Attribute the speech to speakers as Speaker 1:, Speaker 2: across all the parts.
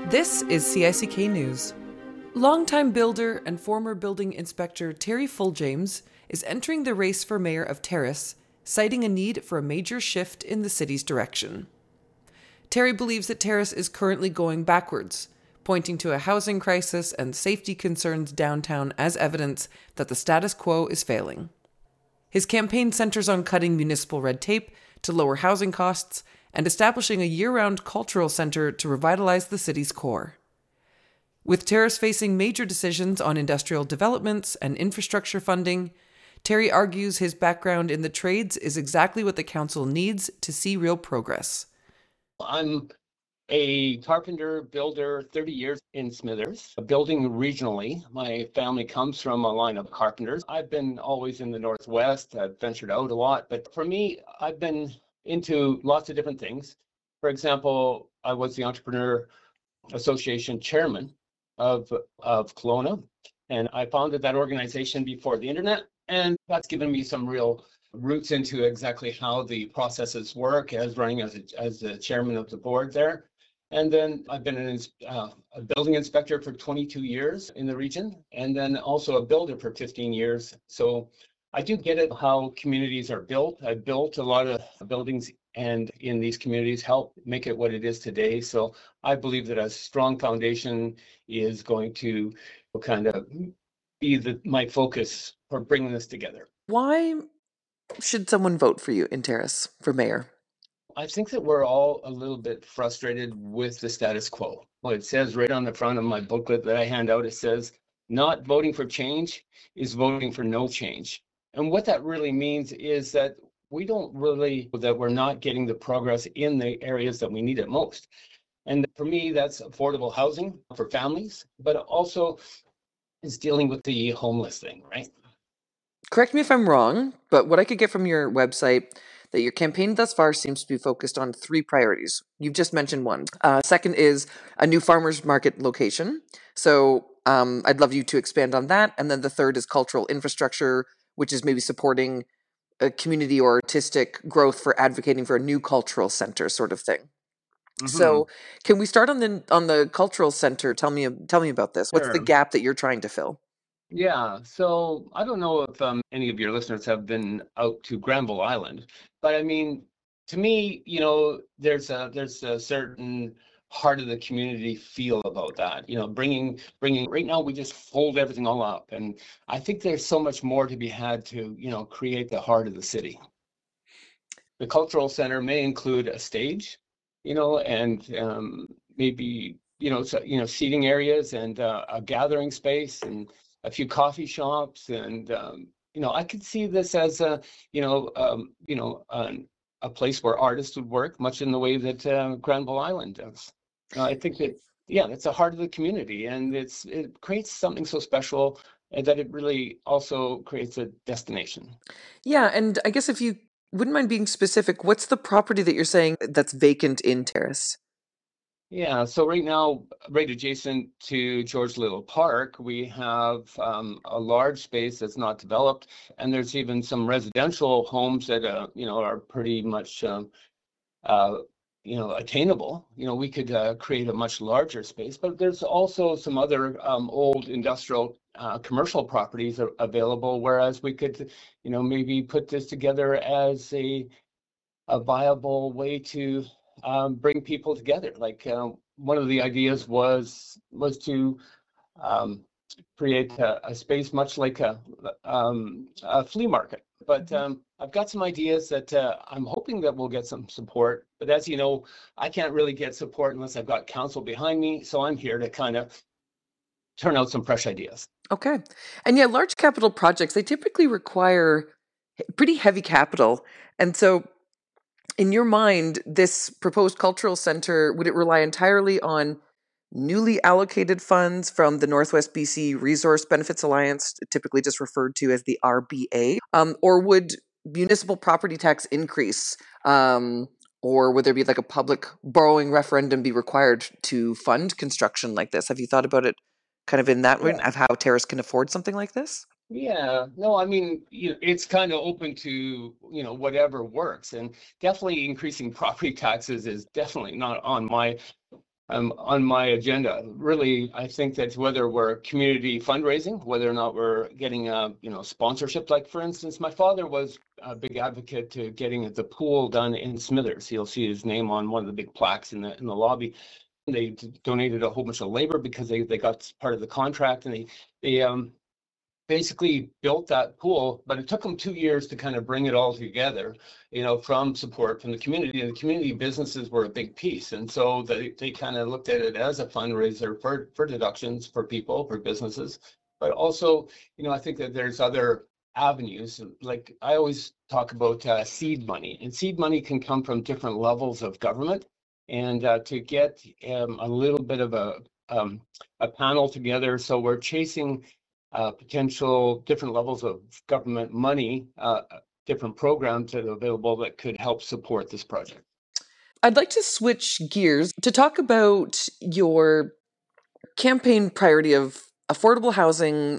Speaker 1: This is CICK News. Longtime builder and former building inspector Terry Fulljames is entering the race for mayor of Terrace, citing a need for a major shift in the city's direction. Terry believes that Terrace is currently going backwards, pointing to a housing crisis and safety concerns downtown as evidence that the status quo is failing. His campaign centers on cutting municipal red tape to lower housing costs and establishing a year-round cultural center to revitalize the city's core. With Terrace facing major decisions on industrial developments and infrastructure funding, Terry argues his background in the trades is exactly what the council needs to see real progress.
Speaker 2: I'm a carpenter builder, 30 years in Smithers, building regionally. My family comes from a line of carpenters. I've been always in the Northwest. I've ventured out a lot, but for me, I've been into lots of different things. For example, I was the Entrepreneur Association chairman of Kelowna, and I founded that organization before the internet, and that's given me some real roots into exactly how the processes work as running as the chairman of the board there. And then I've been a building inspector for 22 years in the region, and then also a builder for 15 years. So I do get it how communities are built. I built a lot of buildings and in these communities help make it what it is today. So I believe that a strong foundation is going to kind of be my focus for bringing this together.
Speaker 1: Why should someone vote for you in Terrace for mayor?
Speaker 2: I think that we're all a little bit frustrated with the status quo. Well, it says right on the front of my booklet that I hand out, it says, not voting for change is voting for no change. And what that really means is that we're not getting the progress in the areas that we need it most. And for me, that's affordable housing for families, but also is dealing with the homeless thing, right?
Speaker 1: Correct me if I'm wrong, but what I could get from your website, that your campaign thus far seems to be focused on three priorities. You've just mentioned one. Second is a new farmers market location. So I'd love you to expand on that. And then the third is cultural infrastructure, which is maybe supporting a community or artistic growth for advocating for a new cultural center sort of thing. Mm-hmm. So can we start on the cultural center? Tell me about this. What's the gap that you're trying to fill?
Speaker 2: Yeah, so I don't know if any of your listeners have been out to Granville Island, but I mean, to me, there's a certain heart of the community feel about that. Bringing. Right now, we just fold everything all up, and I think there's so much more to be had to create the heart of the city. The cultural center may include a stage, and maybe seating areas and a gathering space and a few coffee shops, and I could see this as a place where artists would work, much in the way that Granville Island does. I think that that's the heart of the community, and it creates something so special, and that it really also creates a destination.
Speaker 1: Yeah, and I guess if you wouldn't mind being specific, what's the property that you're saying that's vacant in Terrace?
Speaker 2: Yeah, so right now, right adjacent to George Little Park, we have a large space that's not developed, and there's even some residential homes that are pretty much attainable. We could create a much larger space, but there's also some other old industrial commercial properties available, whereas we could maybe put this together as a viable way to bring people together. Like one of the ideas was to create a space much like a flea market. But I've got some ideas that I'm hoping that we'll get some support. But as you know, I can't really get support unless I've got council behind me. So I'm here to kind of turn out some fresh ideas.
Speaker 1: Okay. And yeah, large capital projects, they typically require pretty heavy capital. And so in your mind, this proposed cultural center, would it rely entirely on newly allocated funds from the Northwest BC Resource Benefits Alliance, typically just referred to as the RBA, or would municipal property tax increase, or would there be like a public borrowing referendum be required to fund construction like this? Have you thought about it kind of in that way, of how Terrace can afford something like this?
Speaker 2: Yeah, no, I mean, it's kind of open to, whatever works, and definitely increasing property taxes is definitely not on my on my agenda. Really, I think that whether we're community fundraising, whether or not we're getting sponsorship, like for instance, my father was a big advocate to getting the pool done in Smithers. You'll see his name on one of the big plaques in the lobby. They donated a whole bunch of labor because they got part of the contract, and they basically built that pool, but it took them 2 years to kind of bring it all together, from support from the community. And the community businesses were a big piece. And so they kind of looked at it as a fundraiser for deductions for people, for businesses. But also, I think that there's other avenues. Like I always talk about seed money, and seed money can come from different levels of government. And to get a little bit of a panel together, so we're chasing potential different levels of government money, different programs that are available that could help support this project.
Speaker 1: I'd like to switch gears to talk about your campaign priority of affordable housing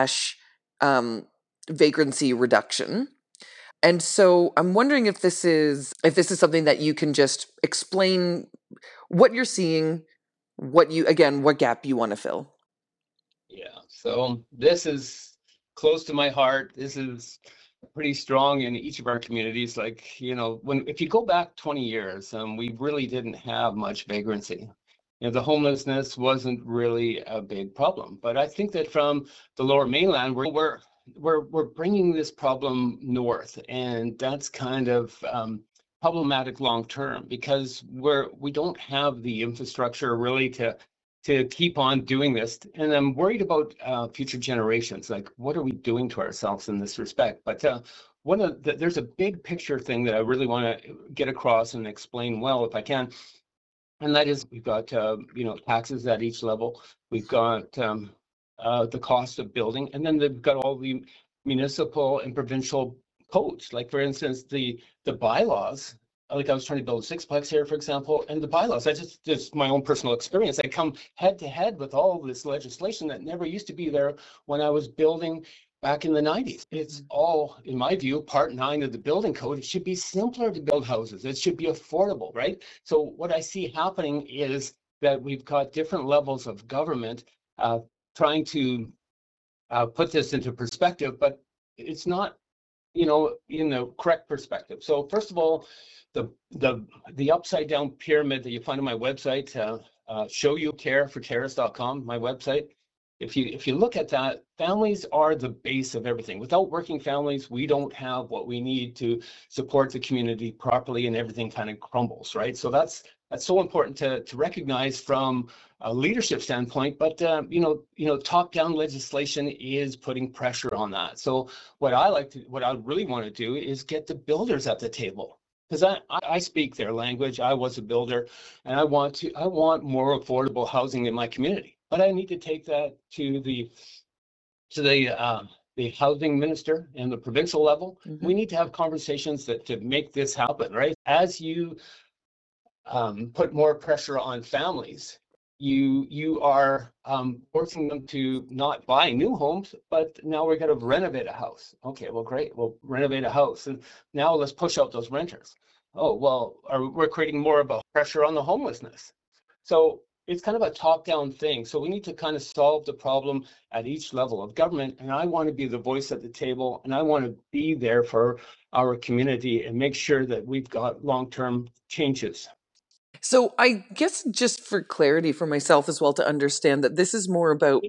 Speaker 1: / vagrancy reduction. And so I'm wondering if this is something that you can just explain what you're seeing, what gap you want to fill.
Speaker 2: Yeah, so this is close to my heart. This is pretty strong in each of our communities. Like, if you go back 20 years, we really didn't have much vagrancy. The homelessness wasn't really a big problem. But I think that from the Lower Mainland, we're bringing this problem north, and that's kind of problematic long term, because we don't have the infrastructure really to keep on doing this. And I'm worried about future generations. Like, what are we doing to ourselves in this respect? But there's a big picture thing that I really want to get across and explain well, if I can. And that is, we've got taxes at each level. We've got the cost of building, and then they've got all the municipal and provincial codes. Like, for instance, the bylaws. Like, I was trying to build a sixplex here, for example, and the bylaws, just my own personal experience, I come head to head with all this legislation that never used to be there when I was building back in the 90s. It's all, in my view, Part 9 of the building code. It should be simpler to build houses. It should be affordable, right? So what I see happening is that we've got different levels of government trying to put this into perspective, but it's not, in the correct perspective. So first of all, the upside down pyramid that you find on my website, showucareforterrace.com, my website. If you look at that, families are the base of everything. Without working families, we don't have what we need to support the community properly, and everything kind of crumbles, right? So that's so important to recognize from a leadership standpoint. But top-down legislation is putting pressure on that. So what I really want to do is get the builders at the table, because I speak their language. I was a builder, and I want more affordable housing in my community. But I need to take that to the housing minister and the provincial level. Mm-hmm. We need to have conversations to make this happen, right? As you put more pressure on families, you are forcing them to not buy new homes, but now we're going to renovate a house. Okay, well, great. We'll renovate a house, and now let's push out those renters. Oh, well, we're creating more of a pressure on the homelessness. So it's kind of a top-down thing. So we need to kind of solve the problem at each level of government. And I want to be the voice at the table, and I want to be there for our community and make sure that we've got long-term changes.
Speaker 1: So I guess, just for clarity for myself as well, to understand that this is more about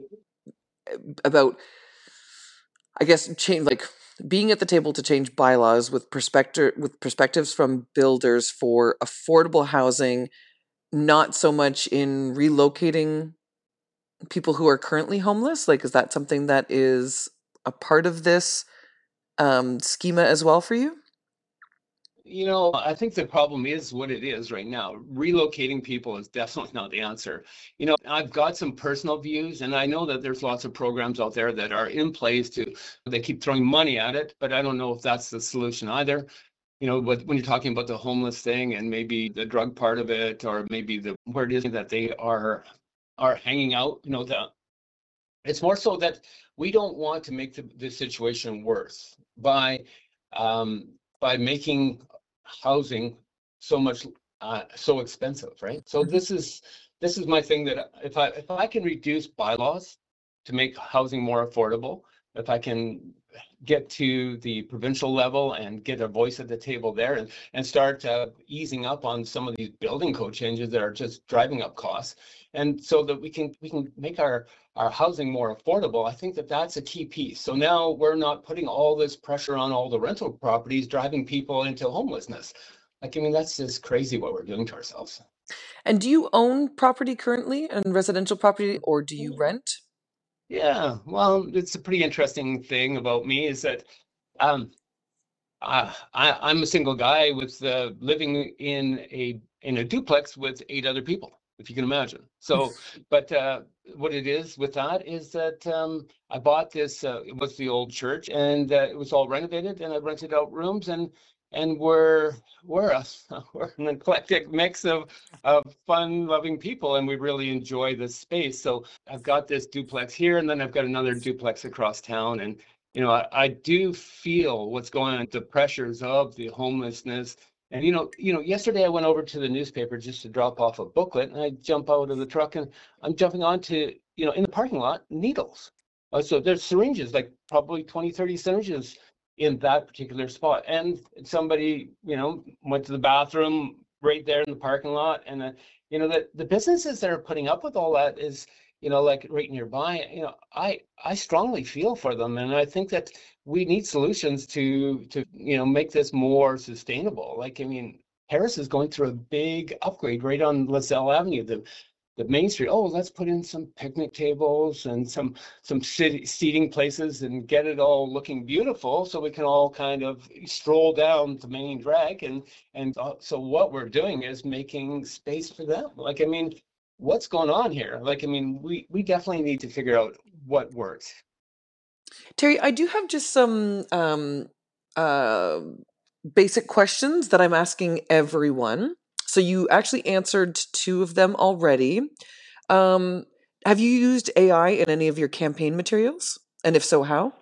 Speaker 1: I guess change, like being at the table to change bylaws with perspectives from builders for affordable housing, not so much in relocating people who are currently homeless. Like, is that something that is a part of this schema as well for you?
Speaker 2: I think the problem is what it is right now. Relocating people is definitely not the answer. I've got some personal views, and I know that there's lots of programs out there that are in place they keep throwing money at it, but I don't know if that's the solution either. But when you're talking about the homeless thing and maybe the drug part of it, or maybe where it is that they are hanging out, it's more so that we don't want to make the situation worse by making housing so expensive, right? So this is this is my thing, that if I can reduce bylaws to make housing more affordable, if I can get to the provincial level and get a voice at the table there, and start easing up on some of these building code changes that are just driving up costs, and so that we can make our housing more affordable, I think that that's a key piece. So now we're not putting all this pressure on all the rental properties, driving people into homelessness. Like, I mean, that's just crazy what we're doing to ourselves.
Speaker 1: And do you own property currently, and residential property, or do you rent?
Speaker 2: Yeah, well, it's a pretty interesting thing about me is that um, I'm a single guy with living in a duplex with 8 other people, if you can imagine. So, but what it is with that is that I bought this. It was the old church, and it was all renovated, and I rented out rooms, and we're a, we're an eclectic mix of fun-loving people, and we really enjoy this space. So I've got this duplex here, and then I've got another duplex across town, and I do feel what's going on, the pressures of the homelessness. And yesterday I went over to the newspaper just to drop off a booklet, and I jump out of the truck and I'm jumping onto, in the parking lot, needles. So there's syringes, like probably 20, 30 syringes in that particular spot. And somebody, went to the bathroom right there in the parking lot. And the businesses that are putting up with all that is, like right nearby, I strongly feel for them. And I think that we need solutions to make this more sustainable. Like, I mean, Paris is going through a big upgrade right on LaSalle Avenue, the Main Street. Oh, let's put in some picnic tables and some seating places and get it all looking beautiful, so we can all kind of stroll down the main drag. So what we're doing is making space for them. Like, I mean, what's going on here? Like, I mean, we definitely need to figure out what works.
Speaker 1: Terry, I do have just some uh, basic questions that I'm asking everyone. So you actually answered 2 of them already. Have you used AI in any of your campaign materials? And if so, how?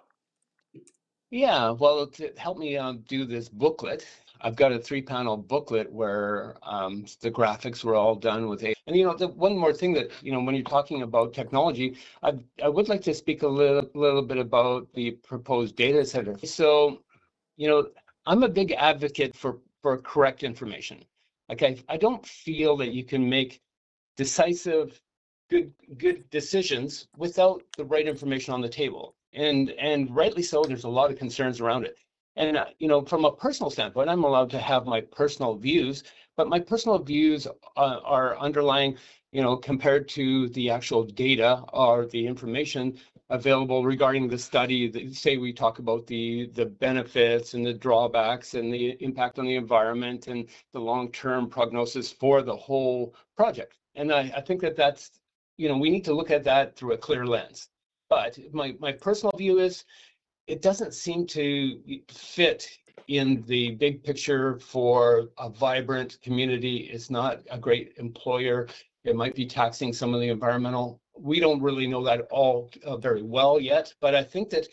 Speaker 2: Yeah, well, to help me do this booklet, I've got a 3-panel booklet where the graphics were all done with AI. And the one more thing that when you're talking about technology, I would like to speak a little bit about the proposed data center. So, I'm a big advocate for correct information. Like, I don't feel that you can make decisive, good decisions without the right information on the table. And rightly so, there's a lot of concerns around it. And from a personal standpoint, I'm allowed to have my personal views, but my personal views are underlying, compared to the actual data or the information available regarding the study. Say we talk about the benefits and the drawbacks and the impact on the environment and the long-term prognosis for the whole project. And I think that's, we need to look at that through a clear lens. But my personal view is it doesn't seem to fit in the big picture for a vibrant community. It's not a great employer. It might be taxing some of the environmental. We don't really know that all very well yet, but I think that,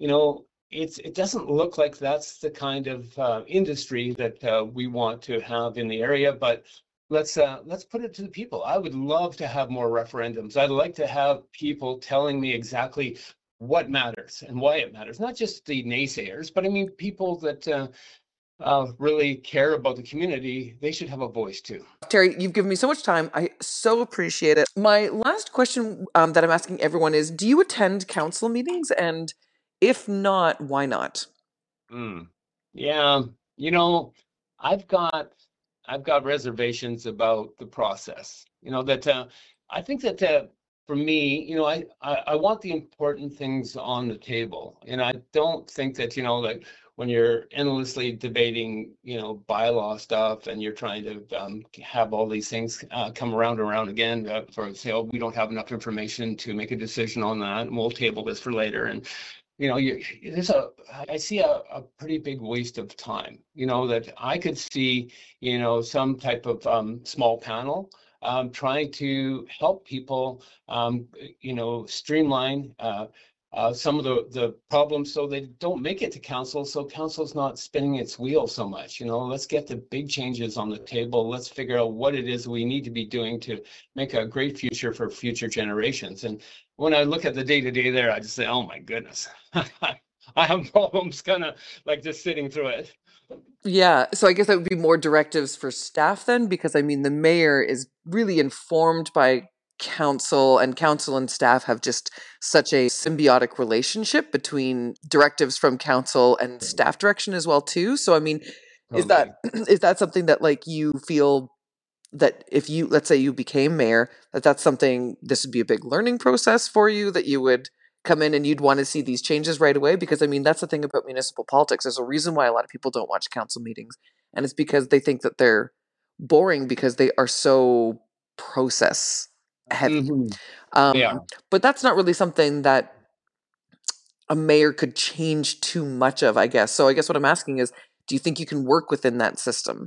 Speaker 2: it doesn't look like that's the kind of industry that we want to have in the area. But let's put it to the people. I would love to have more referendums. I'd like to have people telling me exactly what matters and why it matters, not just the naysayers, but I mean, people that really care about the community. They should have a voice too.
Speaker 1: Terry, you've given me so much time. I so appreciate it. My last question that I'm asking everyone is, do you attend council meetings? And if not, why not?
Speaker 2: Yeah, I've got reservations about the process. That I think that for me, I want the important things on the table, and I don't think that like when you're endlessly debating bylaw stuff and you're trying to have all these things come around and around again for say, oh, we don't have enough information to make a decision on that, and we'll table this for later. And I see a pretty big waste of time, that I could see, some type of small panel trying to help people, streamline some of the problems so they don't make it to council, so council's not spinning its wheel so much. Let's get the big changes on the table. Let's figure out what it is we need to be doing to make a great future for future generations. And when I look at the day-to-day there, I just say, oh my goodness, I have problems kind of like just sitting through it.
Speaker 1: Yeah, so I guess that would be more directives for staff then, because I mean, the mayor is really informed by council, and council and staff have just such a symbiotic relationship between directives from council and staff direction as well too. So I mean, is that is that something that like you feel that if you, let's say you became mayor, that's something, this would be a big learning process for you, that you would come in and you'd want to see these changes right away? Because I mean, that's the thing about municipal politics. There's a reason why a lot of people don't watch council meetings, and it's because they think that they're boring because they are so process heavy.
Speaker 2: Yeah.
Speaker 1: But that's not really something that a mayor could change too much of, I guess. So I guess what I'm asking is, do you think you can work within that system?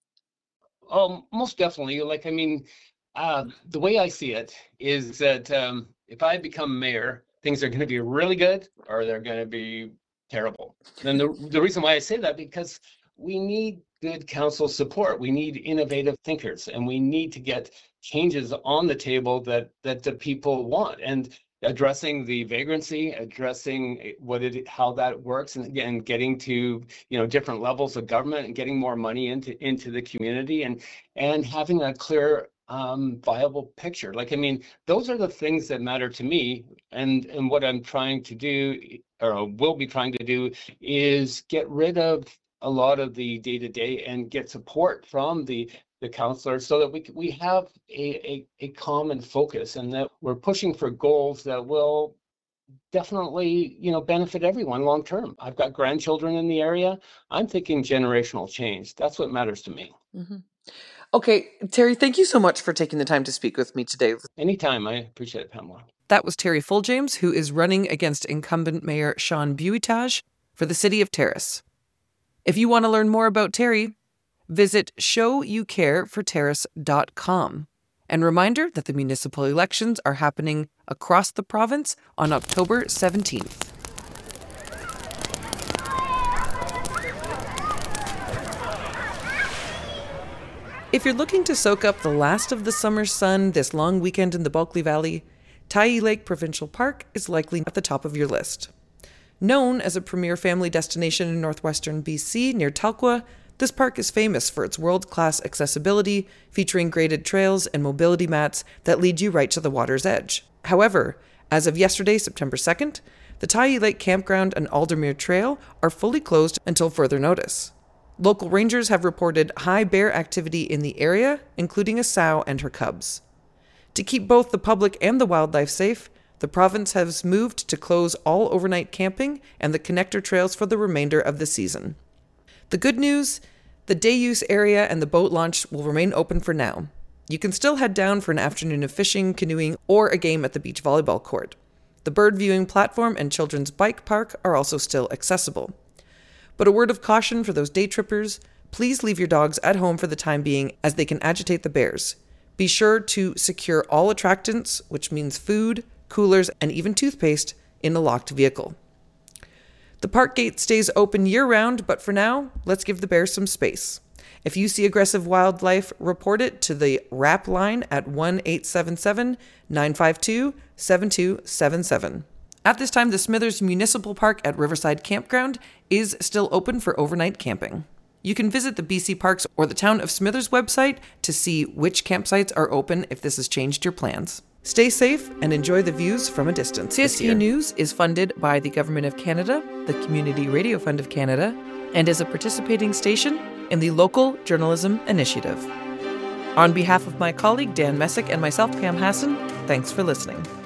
Speaker 2: Most definitely. Like, I mean, the way I see it is that if I become mayor, things are going to be really good or they're going to be terrible. And the reason why I say that, because we need good council support. We need innovative thinkers, and we need to get changes on the table that the people want, and addressing the vagrancy, addressing how that works, and again, getting to different levels of government and getting more money into the community, and having a clear viable picture. Like, I mean, those are the things that matter to me, and what I'm trying to do, or will be trying to do, is get rid of a lot of the day-to-day and get support from the councillors, so that we have a common focus, and that we're pushing for goals that will definitely benefit everyone long term. I've got grandchildren in the area. I'm thinking generational change. That's what matters to me.
Speaker 1: Mm-hmm. Okay, Terry, thank you so much for taking the time to speak with me today.
Speaker 2: Anytime. I appreciate it, Pamela.
Speaker 1: That was Terry Fuljames, who is running against incumbent Mayor Sean Buitage for the city of Terrace. If you want to learn more about Terry, visit showucareforterrace.com. And reminder that the municipal elections are happening across the province on October 17th. If you're looking to soak up the last of the summer sun this long weekend in the Bulkley Valley, Tyee Lake Provincial Park is likely at the top of your list. Known as a premier family destination in northwestern BC near Talquah, this park is famous for its world-class accessibility, featuring graded trails and mobility mats that lead you right to the water's edge. However, as of yesterday, September 2nd, the Tyee Lake Campground and Aldermere Trail are fully closed until further notice. Local rangers have reported high bear activity in the area, including a sow and her cubs. To keep both the public and the wildlife safe, the province has moved to close all overnight camping and the connector trails for the remainder of the season. The good news, the day use area and the boat launch will remain open for now. You can still head down for an afternoon of fishing, canoeing, or a game at the beach volleyball court. The bird viewing platform and children's bike park are also still accessible. But a word of caution for those day trippers, please leave your dogs at home for the time being, as they can agitate the bears. Be sure to secure all attractants, which means food, coolers, and even toothpaste, in a locked vehicle. The park gate stays open year-round, but for now, let's give the bears some space. If you see aggressive wildlife, report it to the RAP line at 1-877-952-7277. At this time, the Smithers Municipal Park at Riverside Campground is still open for overnight camping. You can visit the BC Parks or the Town of Smithers website to see which campsites are open if this has changed your plans. Stay safe and enjoy the views from a distance. CSQ News is funded by the Government of Canada, the Community Radio Fund of Canada, and is a participating station in the Local Journalism Initiative. On behalf of my colleague Dan Messick and myself, Pam Hassan, thanks for listening.